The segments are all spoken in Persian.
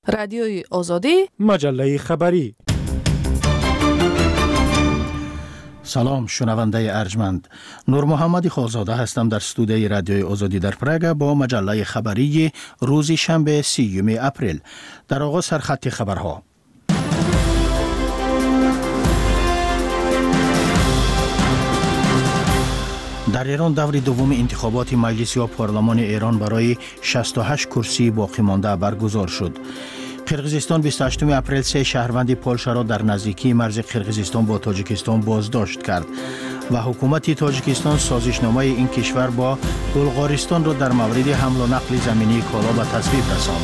رادیوی آزادی، مجله خبری. سلام شنونده ارجمند، نور محمد خالزاده هستم در استودیوی رادیوی آزادی در پراگ با مجله خبری روز شنبه 30 اپریل. در آغاز سرخط خبرها. در ایران دور دوم انتخابات مجلس یا پارلمان ایران برای 68 کرسی باقی مانده برگزار شد. قرقیزستان 28 اپریل 3 شهروند پولشا را در نزدیکی مرز قرقیزستان با تاجیکستان بازداشت کرد و حکومت تاجیکستان سازشنامه این کشور با بلغارستان را در مورد حمل و نقل زمینی کالا به تصویب رساند.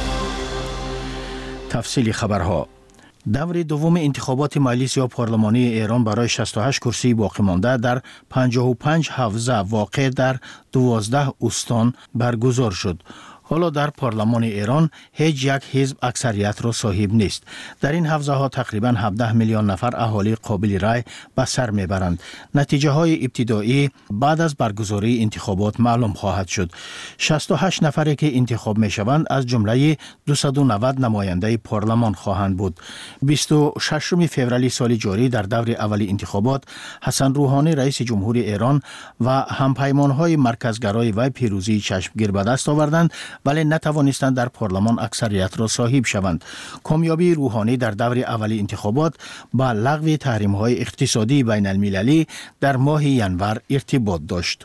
تفصیل خبرها. دور دوم انتخابات مجلس یا پارلمانی ایران برای 68 کرسی باقی مانده در 55 حوزه واقع در 12 استان برگزار شد. حالا در پارلمان ایران هیچ یک حزب اکثریت را صاحب نیست. در این حوزه ها تقریباً 17 میلیون نفر اهالی قابل رای به سر میبرند. نتیجه های ابتدایی بعد از برگزاری انتخابات معلوم خواهد شد. 68 نفری که انتخاب میشوند از جمله 290 نماینده پارلمان خواهند بود. 26 فوریه سال جاری در دور اول انتخابات حسن روحانی رئیس جمهور ایران و همپیمانهای مرکزگرای وی پیروزی چشمگیر به دست آوردند، ولی نتوانستند در پارلمان اکثریت را صاحب شوند. کامیابی روحانی در دور اول انتخابات با لغو تحریم‌های اقتصادی بین المللی در ماه ینور ارتباط داشت.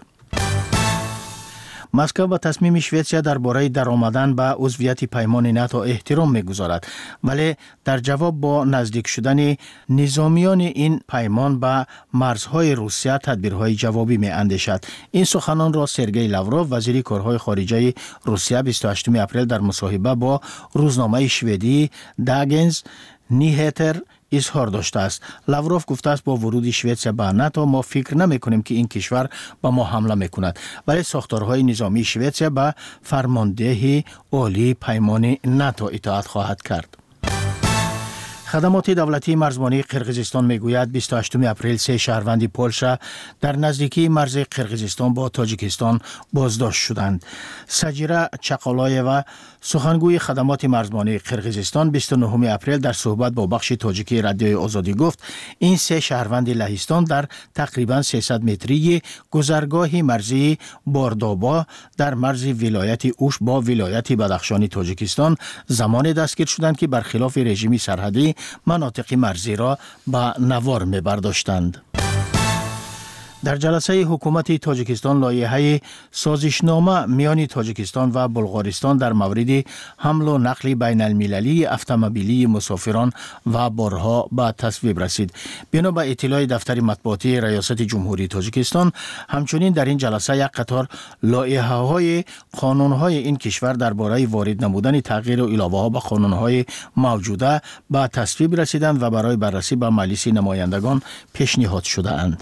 مسکو به تصمیم شویتسیا درباره درآمدن به عضویت پیمان ناتو احترام می‌گذارد، ولی در جواب با نزدیک شدن نظامیان این پیمان به مرزهای روسیه تدبیرهای جوابی می‌اندیشد. این سخنان را سرگئی لاوروف وزیر کارهای خارجه روسیه 28 اپریل در مصاحبه با روزنامه شوئدی داگنز نیهتر اظهار داشته است. لاوروف گفته است با ورود شوئد به ناتو ما فکر نمی کنیم که این کشور به ما حمله می کند، ولی ساختارهای نظامی شوئد به فرماندهی عالی پیمان ناتو اطاعت خواهد کرد. خدمات دولتی مرزبانی قرقیزستان میگوید 28 اپریل 3 شهروند پولشا در نزدیکی مرز قرقیزستان با تاجیکستان بازداشت شدند. سجیره چقالایوا سخنگوی خدمات مرزبانی قرقیزستان 29 اپریل در صحبت با بخش تاجیکی رادیوی آزادی گفت این 3 شهروند لهستان در تقریبا 300 متری گذرگاه مرزی باردابا در مرز ولایت اوش با ولایت بدخشان تاجیکستان زمان دستگیر شدند که برخلاف رژیم سرحدی مناطق مرزی را به نوار می برداشتند. در جلسه حکومت تاجیکستان لایحه سازشنامه میان تاجیکستان و بلغارستان در مورد حمل و نقل بین المللی اتومبیلی مسافران و بارها به تصویب رسید. بنا به اطلاع دفتر مطبوعاتی ریاست جمهوری تاجیکستان، همچنین در این جلسه یک قطار لایحه های قانون های این کشور درباره وارد نمودن تغییر و علاوه ها به قانون های موجوده به تصویب رسیدند و برای بررسی به مجلس نمایندگان پیشنهاد شده اند.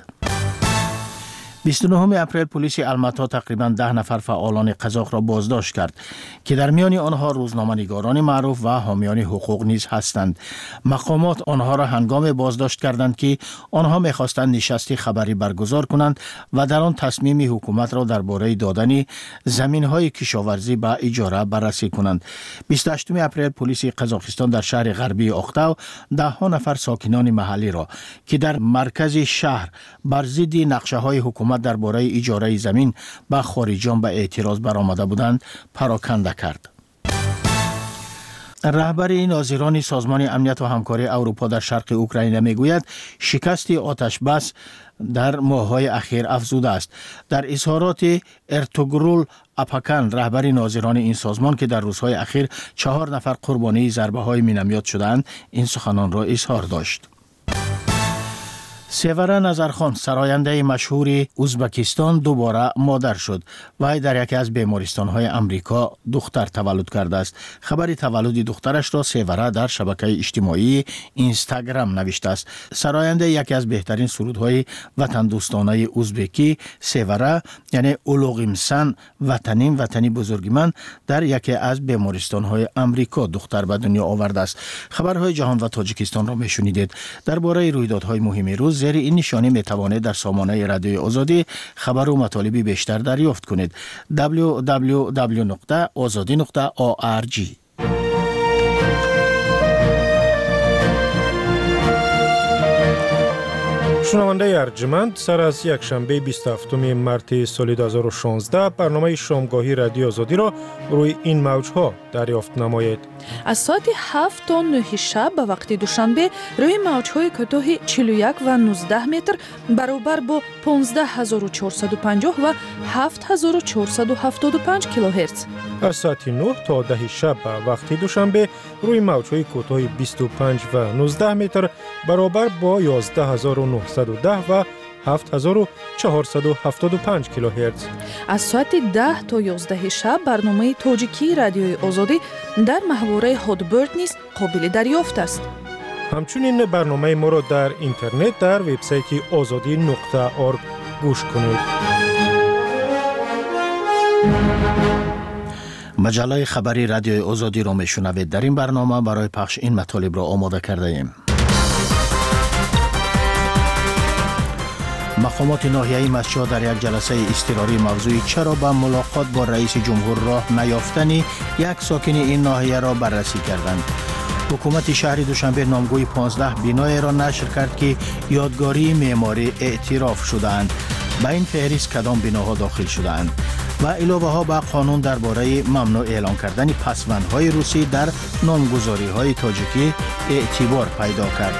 29 اپریل پلیس الماتا تقریباً 10 نفر فعالان قزاق را بازداشت کرد که در میان آنها روزنامه‌نگاران معروف و حامیان حقوق نیز هستند. مقامات آنها را هنگام بازداشت کردند که آنها می‌خواستند نشستی خبری برگزار کنند و در آن تصمیم حکومت را درباره دادن زمین‌های کشاورزی به اجاره بررسی کنند. 28 اپریل پلیس قزاقستان در شهر غربی اختاو 10 نفر ساکنان محلی را که در مرکز شهر بر ضد نقشه‌های حکومت درباره اجاره زمین به خارجیان به اعتراض برآمده بودند پراکنده کرد. رهبر ناظران سازمان امنیت و همکاری اروپا در شرق اوکراین میگوید شکست آتش بس در ماه‌های اخیر افزوده است. در اظهارات ارتوگرول اپاکن رهبر ناظران این سازمان که در روزهای اخیر 4 نفر قربانی ضربه‌های مینامیات شدند این سخنان را اظهار داشت. سیوره نظرخان سراینده مشهور ازبکستان دوباره مادر شد و در یکی از بیمارستان‌های امریکا دختر تولد کرده است. خبر تولد دخترش را سیوره در شبکه اجتماعی اینستاگرام نوشته است. سراینده یکی از بهترین سرودهای وطن دوستانه ازبکی سیوره یعنی اولوغیمسن وطنی بزرگ من در یکی از بیمارستان‌های امریکا دختر به دنیا آورده است. خبرهای جهان و تاجیکستان را میشنیدید. درباره رویدادهای مهم روز زیر این نشانی می توانید در سامانه رادیوی آزادی خبر و مطالب بیشتر دریافت کنید. www.azadi.org شنونده ارجمند، سر از یک شنبه 27 مارس سال 2016 برنامه شامگاهی رادیو آزادی را روی این موج‌ها دریافت نمایید. از ساعت 7 تا 9 شب به وقت دوشنبه روی موج‌های کوتاه 41 و 19 متر برابر با 15450 و 7475 کیلوهرتز. از ساعت 9 تا 10 شب به وقت دوشنبه روی موج‌های کوتاه 25 و 19 متر برابر با 11910 و 7475 کیلوهرتز. از ساعت 10 تا 11 شب برنامه تاجیکی رادیوی آزادی در محوره هادبرد نیز قابل دریافت است. همچنین برنامه ما را در اینترنت در وبسایت azadi.org گوش کنید. مجله خبری رادیوی آزادی را میشنوید. در این برنامه برای پخش این مطالب را آماده کرده ایم. مقامات ناحیه‌ای مسجد در یک جلسه اضطراری موضوع چرا به ملاقات با رئیس جمهور راه نیافتنی یک ساکن این ناحیه را بررسی کردند. حکومت شهر دوشنبه نامگوی 15 بینای را نشر کرد که یادگاری معماری اعتراف شده‌اند. به این فهرست کدام بناها داخل شده‌اند و علاوه ها به قانون درباره ممنوع اعلان کردن پسوندهای روسی در نامگذاری‌های تاجیکی اعتبار پیدا کرد.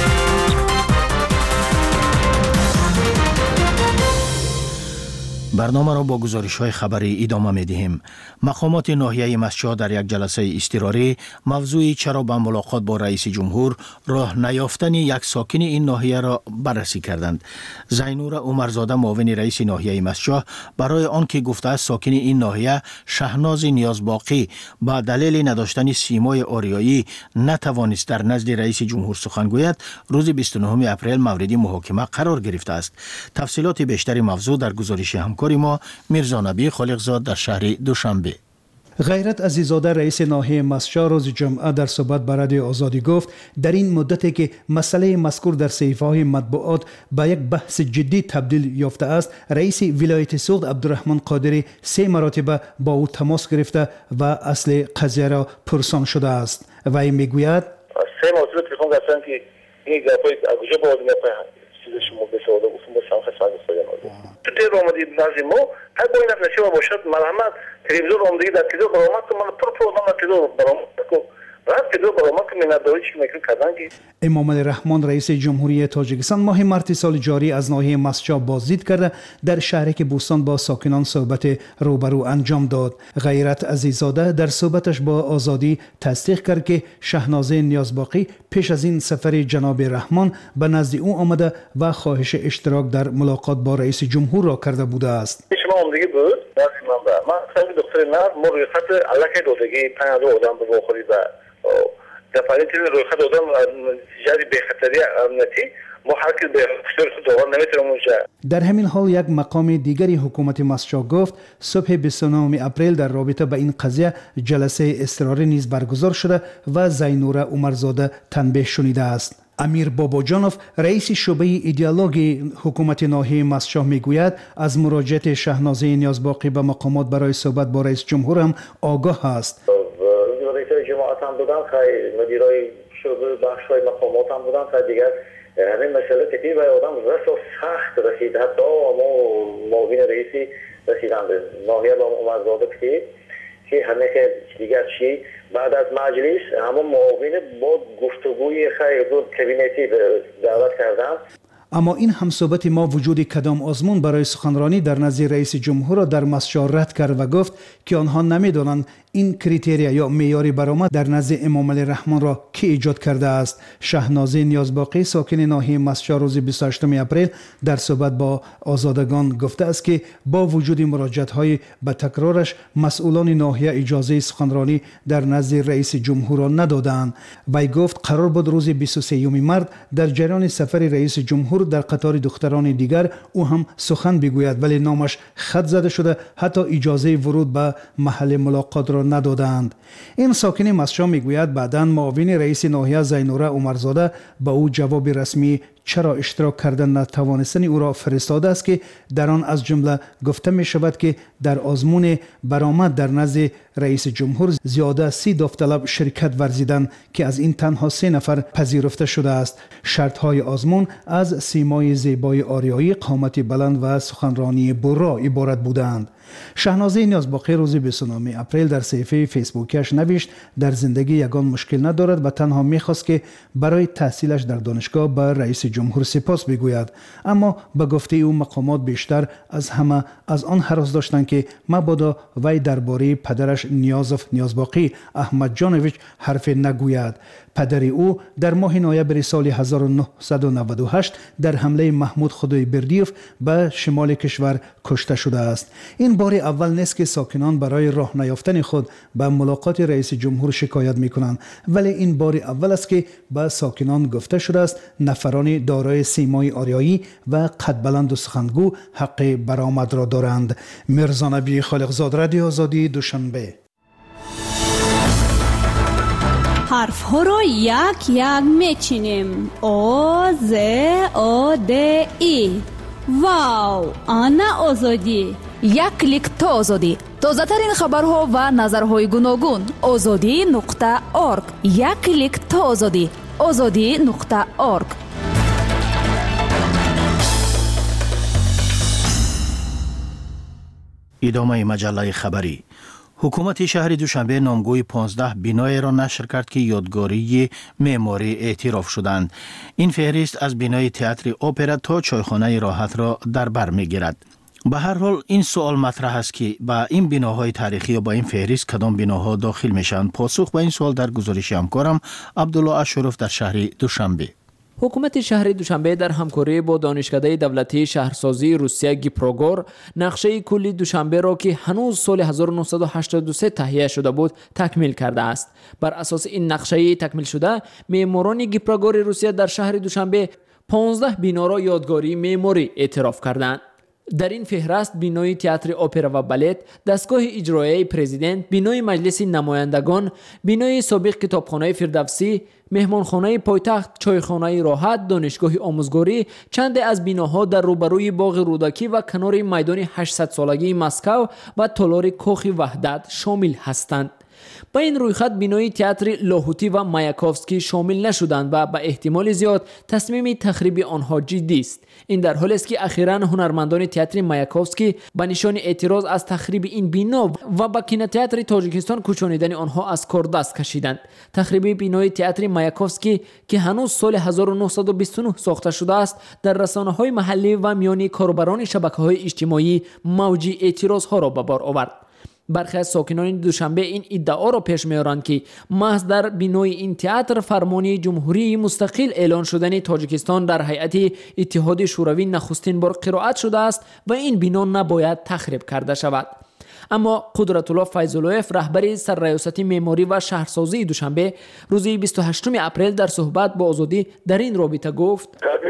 برنامه را با گزارش‌های خبری ادامه می‌دهیم. مقامات ناحیه مسجد در یک جلسه اضطراری موضوع چرا به ملاقات با رئیس جمهور راه نیافتن یک ساکن این ناحیه را بررسی کردند. زینور عمرزاده معاون رئیس ناحیه مسجد برای آنکه گفته است ساکن این ناحیه شهناز نیازباقی با دلیل نداشتن سیمای آریایی نتوانست در نزد رئیس جمهور سخن گوید، روز 29 اپریل مورد محاکمه قرار گرفته است. تفصیلات بیشتر موضوع در گزارش همکار ما میرزا نبی خالقزاد در شهر دوشنبه. غیرت عزیزاده رئیس ناحیه مسجد روز جمعه در صحبت با رادیو آزادی گفت در این مدتی که مسئله مذکور در صحیفه‌های مطبوعات به یک بحث جدی تبدیل یافته است، رئیس ولایت سوخت عبدالرحمن قادری 3 مرتبه با او تماس گرفته و اصل قضیه را پرسان شده است. وی میگوید 3 مرتبه تلفن گرفتن که این گپای از کجا بود چیزش مو بسواد و اسمو سام خصوصا تو تیر اومدی نازی مو هر با این نشو باشد مرحمت تلویزیون اومدی در کدو برامت من پرو من کدو برامت کو راست کدو برامت من نداری چی میکنم کردن که امام علی رحمان رئیس جمهوری تاجیکستان ماه مارس سال جاری از ناحیه مسجد بازدید کرده در شهرک بوستان با ساکنان صحبت روبرو انجام داد. غیرت عزیزاده در صحبتش با آزادی تصدیق کرد که شهنازه نیازباقی پیش از این سفر جناب رحمان به نزد او آمده و خواهش اشتراک در ملاقات با رئیس جمهور را کرده بوده است. شما اومدگی بود من خیلی دکتر نه مریخت علاقه دادگی پناه آدم به بخوری و دفعه روی خط آدم جاری به خطری امنیتی ما هر کی به خطر دوام نمیتونیم اونجا. در همین حال یک مقام دیگری حکومت مسجد گفت صبح 29 اپریل در رابطه با این قضیه جلسه اضطراری نیز برگزار شده و زینور عمرزاده تنبیه شنیده است. امیر باباجانوف رئیس شعبه ایدئولوژی حکومت ناحیه مسجد میگوید از مراجعت شهنازه نیازباقی به مقامات برای صحبت با رئیس جمهور هم آگاه است. جماعت هم بودن خیلی مدیرای شعبه بخش‌های مقامات هم بودن خیلی دیگر همین مسئله تکی و آدم رس و سخت رسید حتی ما معاون رئیسی رسیدن به ناحیه با عمرزاده که همه که دیگر چی بعد از مجلس همون معاون با گفتگوی خیلی کابینتی دعوت کردن. اما این همصحبت ما وجود کدام آزمون برای سخنرانی در نزد رئیس جمهور را در مسجد رد کرد و گفت که آنها نمیدانند این کریتریا یا معیاری برآمد در نزد امام علی رحمان را کی ایجاد کرده است. شهنازه نیازباقی ساکن ناحیه مسجد روز 28 اپریل در صحبت با آزادگان گفته است که با وجود مراجعت‌های به تکرارش مسئولان ناحیه اجازه سخنرانی در نزد رئیس جمهور را ندادند. وی گفت قرار بود روز 23 مارس در جریان سفر رئیس جمهور در قطار دختران دیگر او هم سخن بگوید، ولی نامش خط زده شده حتی اجازه ورود به محل ملاقات را ندادند. این ساکن مسجد میگوید بعداً معاون رئیس ناحیه زینور عمرزاده به او جواب رسمی چرا اشتراک کردن نتوانستن او را فرستاده است که در آن از جمله گفته می شود که در آزمون برآمد در نزد رئیس جمهور زیاده از 30 داوطلب شرکت ورزیدند که از این تنها 3 نفر پذیرفته شده است. شرط‌های آزمون از سیمای زیبای آریایی، قامت بلند و سخنرانی برا عبارت بودند. شهنازه نیازباقی روز 29 اپریل در صفحه فیسبوکش نوشت در زندگی یگان مشکل ندارد و تنها می‌خواست که برای تحصیلش در دانشگاه به رئیس جمهور سپاس بگوید، اما به گفته او مقامات بیشتر از همه از آن هراس داشتند که مبادا وی درباره پدرش نیازباقی احمد جانویچ حرف نگوید. پدر او در ماه نوامبر سال 1998 در حمله محمود خدایبردیوف به شمال کشور کشته شده است. این بار اول نیست که ساکنان برای راه نیافتن خود به ملاقات رئیس جمهور شکایت می‌کنند، ولی این بار اول است که به ساکنان گفته شده است نفران دارای سیمای آریایی و قد بلند و سخنگو حق برآمد را دارند. میرزا نبی خالقزاد، رادیو آزادی، دوشنبه. حرف ها را یک یک میچینیم. آ ز آ د ای. واو، آنا آزادی. یک کلیک تا آزادی. تازه ترین خبرها و نظرهای گوناگون. azadi.org. یک کلیک تا آزادی. azadi.org. ادامه مجله خبری. حکومت شهر دوشنبه نامگوی 15 بینای را نشر کرد که یادگاری معماری اعتراف شدند. این فهرست از بینای تئاتر اپرا تا چایخانه راحت را در بر می‌گیرد. به هر حال این سوال مطرح است که با این بناهای تاریخی یا با این فهرست کدام بناها داخل میشن؟ پاسخ به این سوال در گزارش همکارم عبدالله اشرف در شهر دوشنبه. حکومت شهر دوشنبه در همکاری با دانشکده دولتی شهرسازی روسیه گیپروگور نقشه کلی دوشنبه را که هنوز سال 1983 تهیه شده بود تکمیل کرده است. بر اساس این نقشه تکمیل شده، معماران گیپروگور روسیه در شهر دوشنبه 15 بنا را یادگاری معماری اعتراف کردند. در این فهرست بینای تئاتر اپرا و بالت، دستگاه اجرایی پرزیدنت، بینای مجلس نمایندگان، بینای سابق کتابخانه فردوسی، مهمانخانه پایتخت، چایخانه راحت، دانشگاه آموزگاری، چند از بیناها در روبروی باغ رودکی و کنار میدان 800 سالگی مسکو و تالار کاخ وحدت شامل هستند. با این رویخط بینای تئاتر لاهوتی و مایاکوفسکی شامل نشدند و به احتمال زیاد تصمیم تخریب آنها جدی است. این در حالی است که اخیراً هنرمندان تئاتر مایاکوفسکی به نشان اعتراض از تخریب این بنا و با کینوتئاتر تاجیکستان کوچانیدن آنها از کار دست کشیدند. تخریب بینای تئاتر مایاکوفسکی که هنوز سال 1929 ساخته شده است، در رسانه‌های محلی و میان کاربران شبکه‌های اجتماعی موج اعتراض‌ها را به بار آورد. برخی از ساکنان دوشنبه این ادعا را پیش می‌آورند که محض در بینای این تئاتر فرمانی جمهوری مستقل اعلان شدن تاجیکستان در هیئت اتحاد شوروی نخستین بار قرائت شده است و این بنا نباید تخریب کرده شود. اما قدرت الله فیض‌اللهیف، رهبر سرریاست معماری و شهرسازی دوشنبه، روز 28 اپریل در صحبت با آزادی در این رابطه گفت: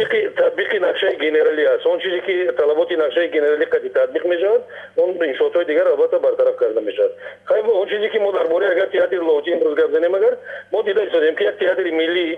تطبیق نقشه گنرالی است. اون چیزی که طلبات نقشه گنرالی قدی تطبیق میشود، اون انشاءات دیگر البته برطرف کرده میشود. خیلی اون چیزی که ما درباره اگر تئاتر لاهوتی امروز گپ زنیم، اگر ما دیده شدیم که یک تئاتر ملی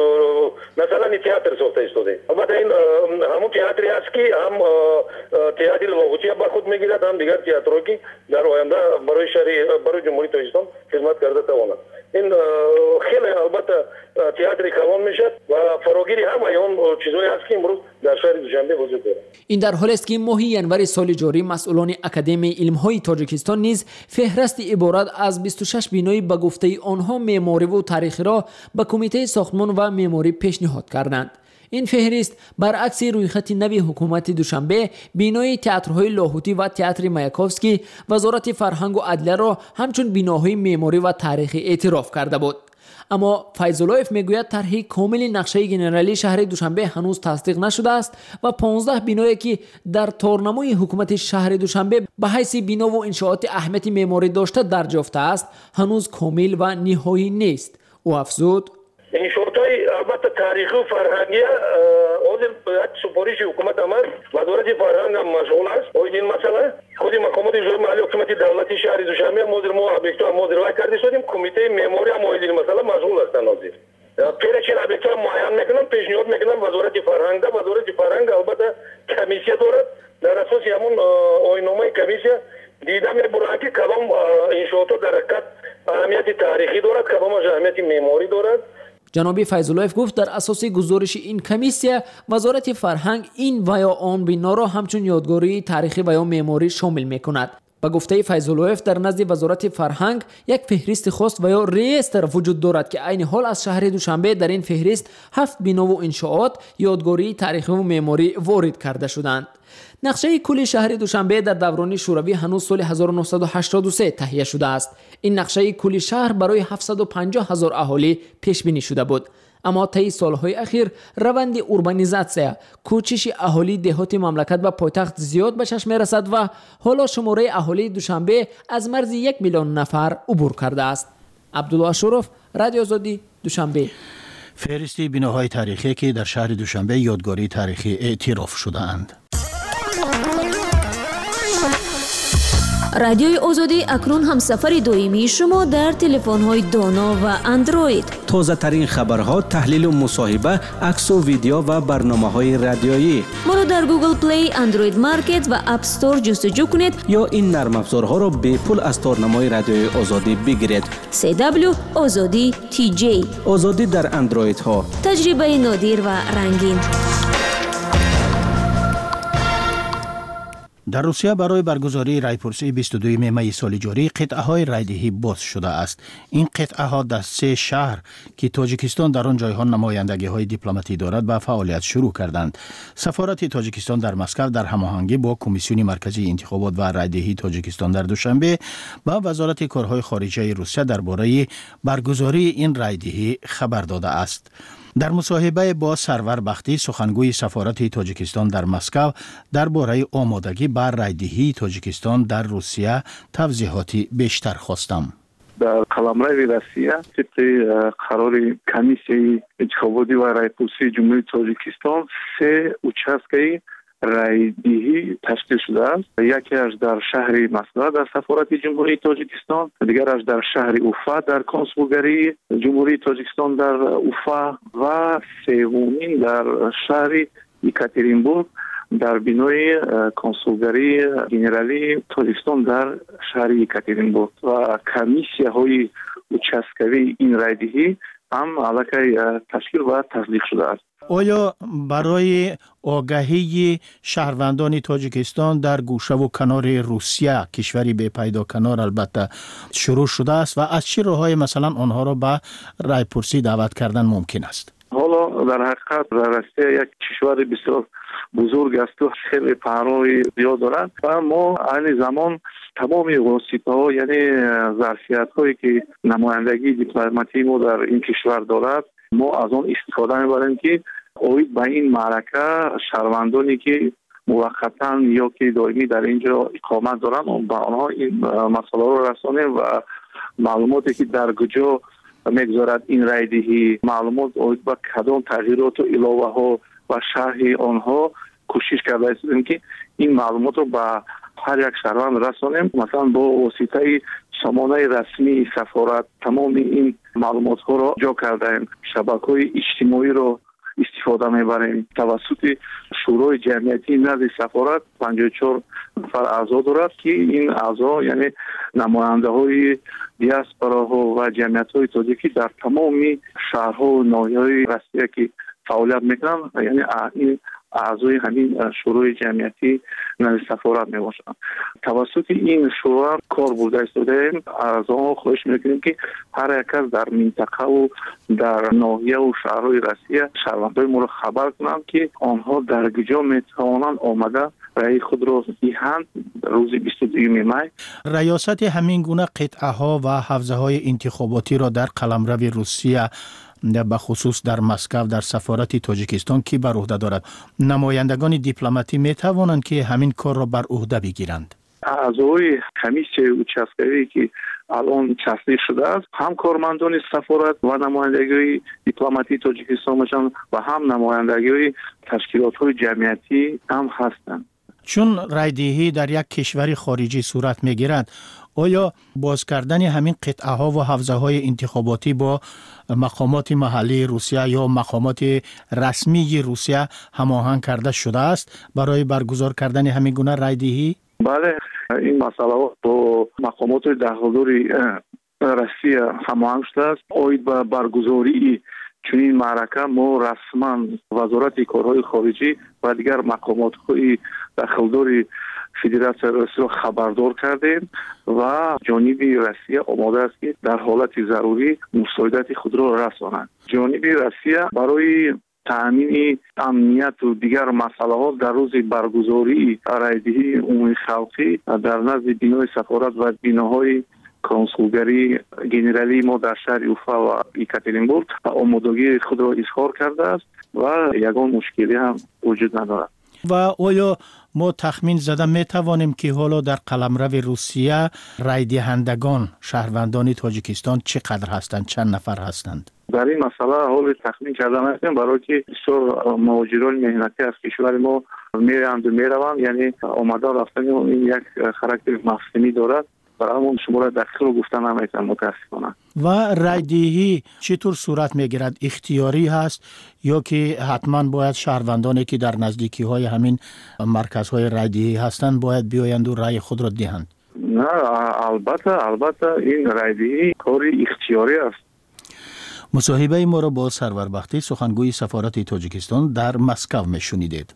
مثلا تئاتر ساخته استوده. البته این همون تئاتری است که هم تئاتر لاهوتی با خود میگیرد، هم دیگر تئاتری که در آینده برای جمهوری تاجیکستان خدمت کرده تواند. این خیلی البته تئاتر کلان میشد و فراگیری همه اون چیزایی هست که امروز در شهر دوشنبه وجود دارد. این در حالی است که ماه ینور سال جاری مسئولان اکادمی علم‌های تاجیکستان نیز فهرست عبارت از 26 بینای به گفته آنها معماری و تاریخی را به کمیته ساختمان و معماری پیشنهاد کردند. این فهرست برعکس رویخط نوی حکومت دوشنبه، بینای تئاترهای لاهوتی و تئاتر مایاکوفسکی، وزارت فرهنگ و عدلیه را همچون بیناهای معماری و تاریخی اعتراف کرده بود. اما فیض‌اللهیف میگوید طرح کامل نقشه گنرالی شهر دوشنبه هنوز تصدیق نشده است و 15 بینایی که در تارنمای حکومت شهر دوشنبه به حیث بنا و انشاءات اهمیت معماری داشته درج یافته است هنوز کامل و نهایی نیست. او افزود: انشاءات‌های البته تاریخی و فرهنگی آزم باید سپارش حکومت هم است، وزارت فرهنگ هم مشغول است با این مسئله. خود مقامات اجرایی محلی حکومت دولتی شهر دوشنبه ما ابجکتو ما روی کرده شدیم، کمیته معماری هم این مسئله مشغول است. ناظر پیرچه رابطه معین میکنم، پیشنهاد میکنم وزارت فرهنگ. وزارت فرهنگ البته کمیسیه دارد، در اساس همون آیین‌نامه کمیسیه دیده میبرد که کدام انشاءات در حقیقت اهمیت تاریخی دارد، کدام اهمیت معماری دارد. جناب فیض‌اللهیف گفت در اساس گزارش این کمیسیه وزارت فرهنگ این و یا آن بنا را همچون یادگاری تاریخی و یا معماری شامل میکند. با گفته فیض‌اللهیف در نزد وزارت فرهنگ یک فهرست خاص و یا ریستر وجود دارد که عین حال از شهر دوشنبه در این فهرست 7 بنا و انشاءات یادگاری تاریخی و معماری وارد کرده شدند. نقشه کل شهر دوشنبه در دوران شوروی هنوز سال 1983 تهیه شده است. این نقشه کل شهر برای 750,000 اهالی پیش بینی شده بود. اما طی سالهای اخیر روند اوربانیزاسیون، کوچش اهالی دهات مملکت و پایتخت زیاد به چشم می‌رسد و حالا شماره اهالی دوشنبه از مرز 1 میلیون نفر عبور کرده است. عبدالله اشرف، رادیو آزادی، دوشنبه. فهرست بناهای تاریخی که در شهر دوشنبه یادگاری تاریخی اعتراف شده‌اند. رادیوی آزادی اکنون هم سفر دائمی شما در تلفن‌های دانا و اندروید. تازه ترین خبرها، تحلیل و مصاحبه، عکس و ویدیو و برنامه‌های رادیویی. ما را در گوگل پلی، اندروید مارکت و اپ استور جستجو کنید یا این نرم افزارها را به پول از تارنمای رادیوی آزادی بگیرید. CW آزادی TJ. آزادی در اندروید ها. تجربه نادر و رنگین. در روسیه برای برگزاری رایپرسی 22 می سال جاری قطعه‌های رایدهی باز شده است. این قطعه‌ها در 3 شهر که تاجیکستان در آن جایها نمایندگی‌های دیپلماتی دارد به فعالیت شروع کردند. سفارت تاجیکستان در مسکو در هماهنگی با کمیسیون مرکزی انتخابات و رایدهی تاجیکستان در دوشنبه با وزارت کارهای خارجه روسیه درباره برگزاری این رایدهی خبر داده است. در مصاحبه با سرور بختی، سخنگوی سفارت تاجیکستان در مسکو درباره آمادگی بر رایدهی تاجیکستان در روسیه توضیحاتی بیشتر خواستم. در قلمرو روسیه طبق قرار کمیسیون انتخاباتی و رایپرسی جمهوری تاجیکستان 3 участки رایدهی تشکیل شده است. یکیش در شهر مسکو در سفارت جمهوری تاجیکستان، دیگرش در شهر اوفا در کنسولگری جمهوری تاجیکستان در اوفا و سومین در شهر یکاترینبورگ در بینای کنسولگری گنرالی تاجیکستان در شهر یکاترینبورگ. و کمیسیه‌های участковی این رایدهی هم علاقه تشکیل و تصدیق شده است. آیا برای آگاهی شهروندان تاجیکستان در گوشه و کنار روسیه، کشوری به پیدا کنار البته، شروع شده است و از چه راه‌های مثلا آنها را به رایپرسی دعوت کردن ممکن است؟ حالا در حقیقت روسیه یک کشور بسیار بزرگ است و خیلی پهنای زیاد دارد و ما این زمان تمامی واسطه‌ها یعنی ظرفیت‌هایی که نمایندگی دیپلماتی ما در این کشور دارد ما از آن استفاده می‌بریم که اوید به این معرکه شهروندانی که موقتا یا که دائمی در اینجا اقامت دارند با آنها این مسئله را رسانیم و معلوماتی که در کجا میگذارد این رایدهی معلومات اوید با کدام تغییرات و علاوه ها و شرح آنها کوشش کرده هستیم که این معلومات رو به هر یک شهروند رسانیم. مثلا با واسطه سامانه رسمی سفارت تمام این معلومات ها را جا کردیم. شبکه‌های اجتماعی رو استفاده میبریم. توسط شورای جمعیتی نزد سفارت 54 نفر اعضا دارد که این اعضا یعنی نماینده های دیاسپورا ها و جمعیت های تاجیکی در تمام شهرها و ناحیه های روسیه که فعالیت میکنن یعنی این اعضای همین شورای جمعیتی نزد سفارت میباشند. توسط این شورا کار برده استادیم. از آنها خواهش میکنیم که هر یک از در منطقه و در ناحیه و شهرهای روسیه شهروندای ما را خبر کنند که آنها در کجا میتوانند آمده رای خود را دهند روز 22 می. ریاست همین گونه قطعه ها و حوزه های انتخاباتی را در قلمرو روسیه به خصوص در مسکو در سفارت تاجیکستان کی بر عهده دارد؟ نمایندگان دیپلماتی می توانند که همین کار را بر عهده بگیرند؟ اعضای کمیسیون участковی که الان تصدیق شده است هم کارمندان سفارت و نمایندگی دیپلماتی تاجیکستان باشند و هم نمایندگی تشکیلات‌های جمعیتی هم هستند. چون رایدهی در یک کشور خارجی صورت می‌گیرد، آیا باز کردن همین قطعه ها و حوزه های انتخاباتی با مقامات محلی روسیه یا مقامات رسمی روسیه هماهنگ کرده شده است برای برگزار کردن همین گونه رایدهی؟ بله، این مسئله با مقامات داخلی روسیه هماهنگ شده است. اوید به برگزاری چنین معرکه ما رسما وزارت کارهای خارجی و دیگر مقامات داخلی فدراسیون روسیه خبردار کردیم و جانب روسیه آماده است که در حالت ضروری مساعدت خود را رسانند. جانب روسیه برای تامین امنیت و دیگر مسائل ها در روز برگزاری رایدهی عمومی خلقی در نزد بینای سفارت و بیناهای کنسولگری گنرالی ما در شهر اوفا و یکاترینبورگ آمادگی خود را اظهار کرده است و یگان مشکلی هم وجود ندارد. و آیا ما تخمین زده می توانیم که حالا در قلمرو روسیه رای دهندگان شهروندان تاجیکستان چقدر هستند، چند نفر هستند؟ در این مسئله حال تخمین کردن هستیم برای که بسیار مهاجران مهنتی از کشور ما میرند و میروند، یعنی آمدن رفتن این یک خاراکتر مفهومی دارد. برای ما شما را دقیق گفتن نمیتونم متاسفانه. و رایدهی چطور صورت میگیرد؟ اختیاری هست یا که حتما باید شهروندانی که در نزدیکی های همین مرکزهای رایدهی هستند باید بیایند و رای خود را دهند؟ نه، البته این رایدهی کاری اختیاری است. مصاحبه ما را با سرور بختی سخنگوی سفارت تاجیکستان در مسکو میشنیدید.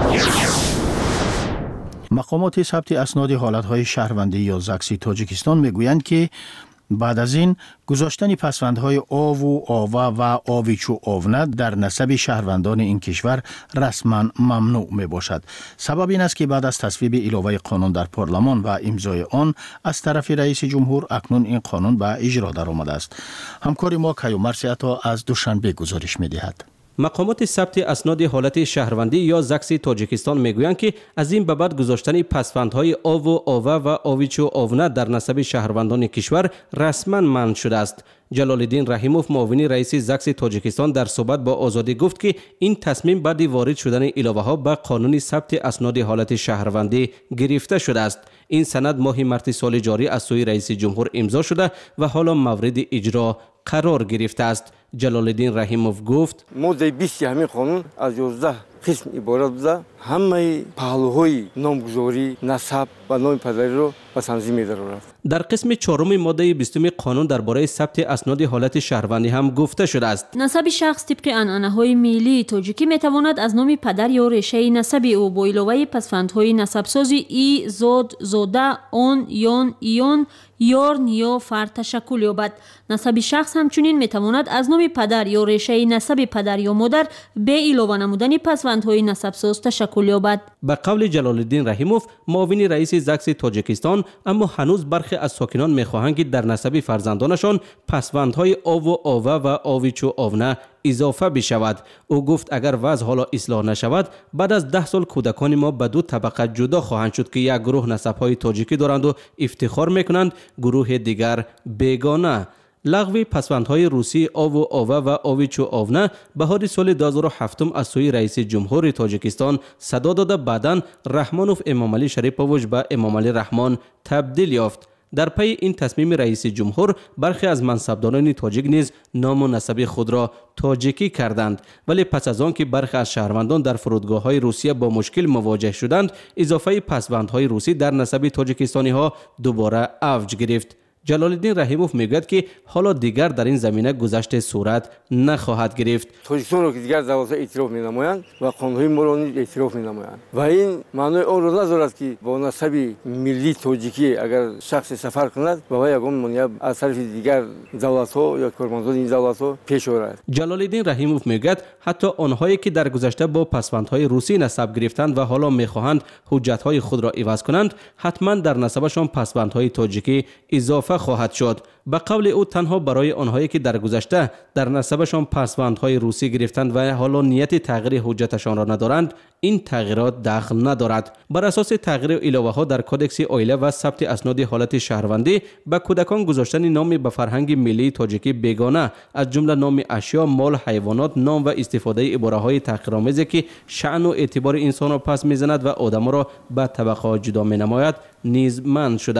مقامات ثبت اسناد حالتهای شهروندی یا زاکسی تاجیکستان میگویند که بعد از این گذاشتن پسوندهای آو و آوا و آویچ و آونه در نسب شهروندان این کشور رسما ممنوع می باشد. سبب این است که بعد از تصویب علاوه قانون در پارلمان و امضای آن از طرف رئیس جمهور اکنون این قانون به اجرا در آمده است. همکار ما کیو مرسیتا از دوشنبه گزارش می دهد. مقامات ثبت اسناد حالت شهروندی یا زاکسی تاجیکستان میگویند که از این به بعد گذاشتن پسوندهای آو و آوه و آویچ و آونه در نسب شهروندان کشور رسما منع شده است. جلال الدین رحیموف معاون رئیس زاکسی تاجیکستان در صحبت با آزادی گفت که این تصمیم بعد وارد شدن علاوه ها به قانون ثبت اسناد حالت شهروندی گرفته شده است. این سند ماه مارس سال جاری از سوی رئیس جمهور امضا شده و حالا مورد اجرا قرار گرفته است. جلال الدین رحیموف گفت ماده 20 همین قانون از 11 قسم عبارت بوده. همه پهلوهای نامگذاری، نسب و نام پدری رو به تنظیم می‌دارد. در قسم 4 ماده 20 قانون درباره ثبت اسناد حالت شهروندی هم گفته شده است. نسب شخص طبق عنعنه‌های ملی تاجیکی می‌تواند از نام پدر یا ریشه نسب او با علاوه پسوندهای نسب‌سازی ای، زاد، زاده، آن، یان، ایان، یارن یا فرد تشکل یابد. نسب شخص همچنین می‌تواند از نام پدر یا ریشه نسب پدر یا مادر به علاوه نمودن پسوندهای نسب‌ساز تشکل یابد. به قول جلال الدین رحیموف معاون رئیس زاکسی تاجیکستان، اما هنوز برخی از ساکنان می‌خواهند که در نسب فرزندانشان پسوندهای آو و آوه و آویچ و آونه اضافه بشود. او گفت اگر وضع حالا اصلاح نشود بعد از 10 سال کودکان ما به دو طبقه جدا خواهند شد که یک گروه نسب‌های تاجیکی دارند و افتخار میکنند، گروه دیگر بیگانه. لغو پسوندهای روسی آو و آوه و آویچ و آونه بهار سال 2007 از سوی رئیس جمهور تاجیکستان صدا داده بعداً رحمانوف امامعلی شریپوویچ به امامعلی رحمان تبدیل یافت. در پی این تصمیم رئیس جمهور برخی از منصبداران تاجیک نیز نام و نسب خود را تاجیکی کردند، ولی پس از آن که برخی از شهروندان در فرودگاه‌های روسیه با مشکل مواجه شدند، اضافه پسوندهای روسی در نسب تاجیکستانی ها دوباره اوج گرفت. جلال الدین رحیموف میگوید که حالا دیگر در این زمینه گذشت صورت نخواهد گرفت. تاجیکستان را که دیگر دولت اعتراف می‌نمایند و قانون‌های ما را اعتراف می‌نمایند و این معنی آن را ندارد که با نسب ملی تاجیکی اگر شخص سفر کند و وی یگان مانع از طرف دیگر دولت‌ها یا کارمندان این دولت‌ها پیش آورد. جلال الدین رحیموف میگوید حتی آنهایی که در گذشته با پسوندهای روسی نسب گرفتند و حالا می‌خواهند حجت‌های خود را عوض کنند، حتما در نسبشان پسوندهای تاجیکی اضافه خواهد شد. به قول او تنها برای آنهایی که در گذشته در نسبشان پسوندهای روسی گرفتند و حالا نیت تغییر حجتشان را ندارند، این تغییرات دخل ندارد. بر اساس تغییر علاوه ها در کدکس عائله و ثبت اسناد حالت شهروندی به کودکان گذاشتن نام به فرهنگ ملی تاجیکی بیگانه از جمله نام اشیا، مال، حیوانات، نام و استفاده عباره های تحقیرآمیزی که شأن و اعتبار انسان را پس میزند و آدم را به طبقه جدا می نماید نیز منع شده است.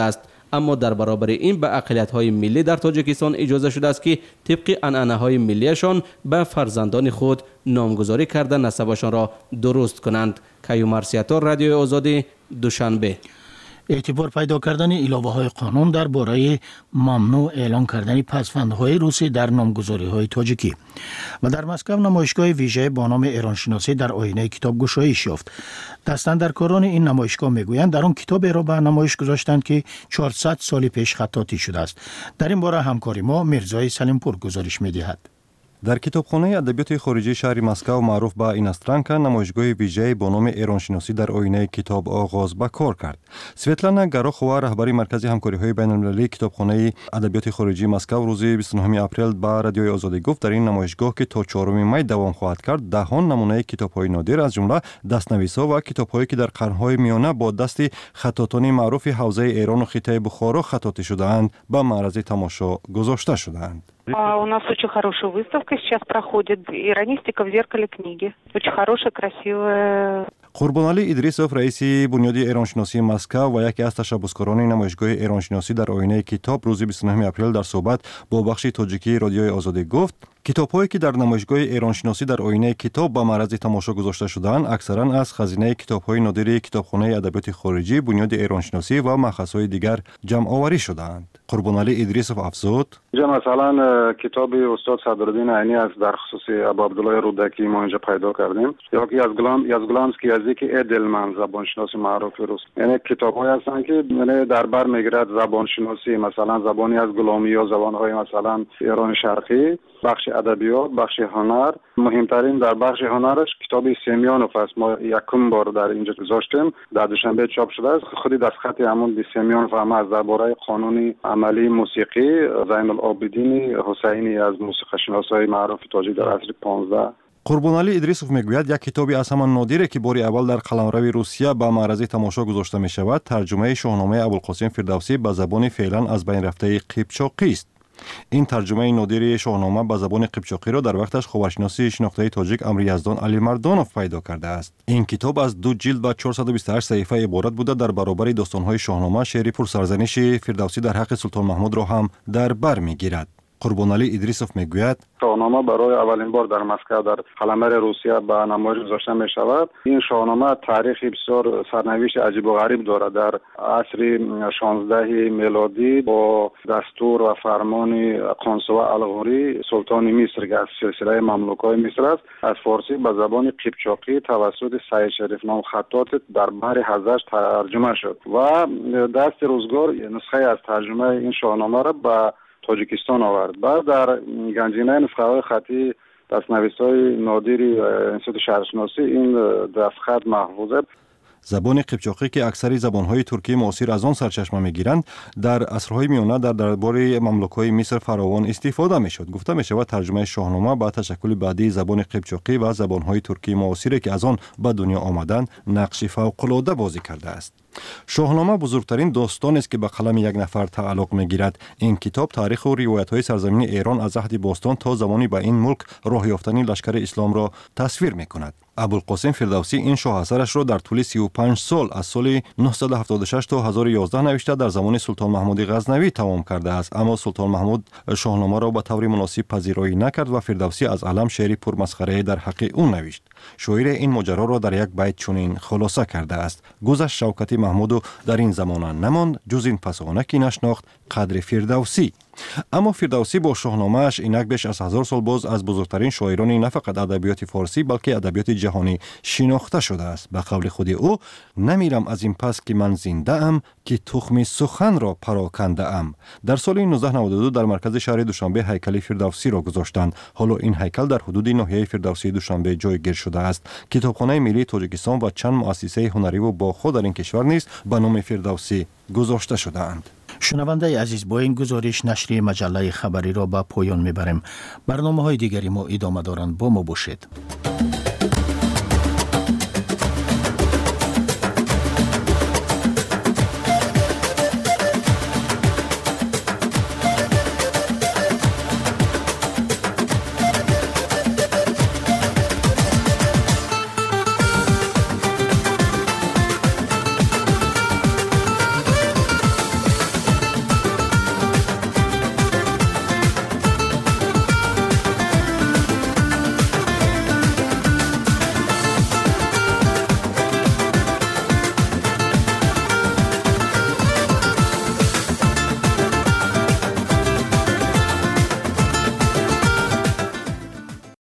اما در برابر این به اقلیت‌های ملی در تاجیکستان اجازه شده است که طبق عنعنه‌های ملیشان به فرزندان خود نامگذاری کرده نسبشان را درست کنند. کیومرث سیاتور، رادیوی آزادی، دوشنبه. اعتبار پیدا کردن الهه‌های قانون درباره ممنوع اعلان کردن پسوندهای روسی در نامگذاری‌های تاجیکی و در مسکو نمایشگاه ویژه با نام ایرانشناسی در آینه کتاب گشایش یافت. دستاندرکاران این نمایشگاه میگویند در آن کتابی را به نمایش گذاشتند که 400 سال پیش خطاطی شده است. در این باره همکاری ما میرزای سلیمپور گزارش می‌دهد. در کتابخانه ادبیات خارجی شهر مسکو معروف به اینسترانکا نمایشگاه ویژه با نام ایرانشناسی در آینه کتاب آغاز به کار کرد. سویتلانا گاروخووا رهبری مرکز همکاری‌های بین‌المللی کتابخانه ادبیات خارجی مسکو روز 29 اپریل به رادیوی آزادی گفت در این نمایشگاه که تا 4 می دوام خواهد کرد دهان نمونه کتاب‌های نادر از جمله دست‌نویس‌ها و کتاب‌هایی که در قرن‌های میانه با دست خطاطان معروف حوزه ایران و خطه بخارا خطاطی شده‌اند به معرض تماشا گذاشته شده‌اند. У нас очень хорошая выставка сейчас проходит. Иронистика в зеркале книги. Очень хорошая, красивая. قربانعلی ادریسوف رئیس بنیاد ایرانشناسی مسکو و یکی از تشبثکاران نمایشگاه ایرانشناسی در آینه کتاب روز 29 اپریل در صحبت با بخش تاجیکی رادیوی آزادی گفت کتاب‌هایی که در نمایشگاه ایرانشناسی در آینه کتاب به معرض تماشا گذاشته شده‌اند اکثراً از خزینه کتاب‌های نادر کتابخانه ادبیات خارجی بنیاد ایرانشناسی و مخصص‌های دیگر جمع آوری شده‌اند. قربانعلی ادریسوف افزود: مثلا کتاب استاد صدرالدین عینی از در خصوص ابو عبدالله رودکی ما اینجا پیدا کردیم. یا یازگلانسکی از یک ادلمن زبانشناس معروف روس. یعنی کتاب‌هایی هستند که در بر میگیرد زبانشناسی، مثلا زبانی از گلامی یا زبان‌های مثلا ایران شرقی، بخش ادبیات، بخش هنر. مهمترین در بخش هنرش کتاب سیمیانوف است. ما یکم بار در اینجا گذاشتیم، در دوشنبه چاپ شده است. خودی دستخط همون سیمیانوف هم از درباره قانون عملی موسیقی زین العابدین حسینی از موسیقی‌شناسای معروف تاجیک در عصر 15. قربانعلی ادریسوف میگوید یک کتابی از همان نادره که بار اول در قلمرو روسیه به معرض تماشا گذاشته می شود ترجمه شاهنامه ابوالقاسم فردوسی به زبان فعلا از بین رفته قیپچاقی است. این ترجمه نادر شاهنامه به زبان قیپچاقی را در وقتش خبرشناس شناخته تاجیک امر یزدان علی مردانوف پیدا کرده است. این کتاب از 2 جلد و 428 صفحه عبارت بوده در برابر داستان‌های شاهنامه شعر پرسرزنش فردوسی در حق سلطان محمود را هم در بر می‌گیرد. قربانعلی ادریسوف میگوید شاهنامه برای اولین بار در مسکو در قلمرو روسیه به نمایش گذاشته می شود. این شاهنامه تاریخی بسیار سرنوشت عجیب و غریب دارد. در عصر 16 میلادی با دستور و فرمان قنصوه الغوری سلطان مصر که از سلسله مملوکای مصر است از فارسی به زبان قیپچاقی توسط سید شریف نام خطاط در بحر حزش ترجمه شد و دست روزگار نسخه از ترجمه این شاهنامه را به تاجیکستان آورد. بعد در گنجینه نسخه‌های خطی دست‌نویس‌های نادری انستیتوت شهرشناسی این دستخط محفوظه. زبان قیپچاقی که اکثر زبان‌های ترکی معاصر از آن سرچشمه می‌گیرند در عصرهای میانه در دربار مملوک‌های مصر فراوان استفاده می‌شد. گفته می‌شود ترجمه شاهنامه با تشکل بعدی زبان قیپچاقی و زبان‌های ترکی معاصر که از آن به دنیا آمدند نقشی فوق‌العاده بازی کرده است. شاهنامه بزرگترین داستان است که به قلم یک نفر تعلق می‌گیرد. این کتاب تاریخ و روایت‌های سرزمین ایران از عهد باستان تا زمانی به این ملک راه یافتن لشکر اسلام را تصویر می‌کند. ابوالقاسم فردوسی این شاهسرش را در طول 35 سال از سال 976 تا 1011 نوشته در زمان سلطان محمود غزنوی تمام کرده است، اما سلطان محمود شاهنامه را به طور مناسب پذیرایی نکرد و فردوسی از علم شعری پرمسخره در حق او نوشت. شاعر این ماجرا را در یک بیت چنین خلاصه کرده است: گذشت شوکت محمود در این زمانه نماند جز این پسانه کی نشناخت قدر فردوسی. اما فردوسی با شاهنامه‌اش اینک بیش از 1000 سال باز از بزرگترین شاعران نه فقط ادبیات فارسی بلکه ادبیات جهانی شناخته شده است. به قول خود او نمیرم از این پس که من زنده ام که تخم سخن را پراکنده ام. در سال 1992 در مرکز شهر دوشنبه هیکل فردوسی را گذاشتند. حالا این هیکل در حدود ناحیه فردوسی دوشنبه جایگیر شده است. کتابخانه ملی تاجیکستان و چند مؤسسه هنری و باغ‌ها در این کشور نیز به نام فردوسی گذاشته شده‌اند. شنونده عزیز، با این گزارش نشریه مجله خبری را به پایان میبریم. برنامه‌های دیگری ما ادامه دارند. با ما باشید.